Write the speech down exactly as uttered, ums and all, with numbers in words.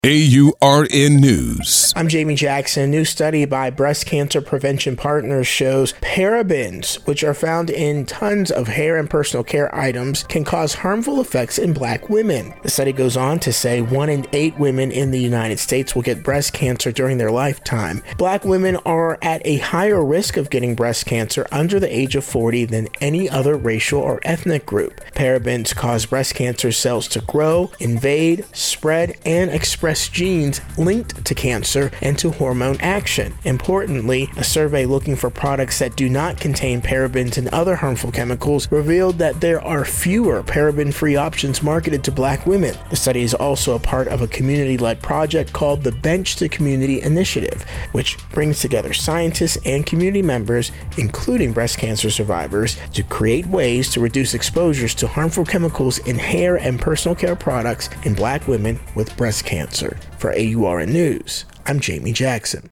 A U R N News. I'm Jamie Jackson. A new study by Breast Cancer Prevention Partners shows parabens, which are found in tons of hair and personal care items, can cause harmful effects in black women. The study goes on to say one in eight women in the United States will get breast cancer during their lifetime. Black women are at a higher risk of getting breast cancer under the age of forty than any other racial or ethnic group. Parabens cause breast cancer cells to grow, invade, spread, and express genes linked to cancer and to hormone action. Importantly, a survey looking for products that do not contain parabens and other harmful chemicals revealed that there are fewer paraben-free options marketed to black women. The study is also a part of a community-led project called the Bench to Community Initiative, which brings together scientists and community members, including breast cancer survivors, to create ways to reduce exposures to harmful chemicals in hair and personal care products in black women with breast cancer. For A U R N News, I'm Jamie Jackson.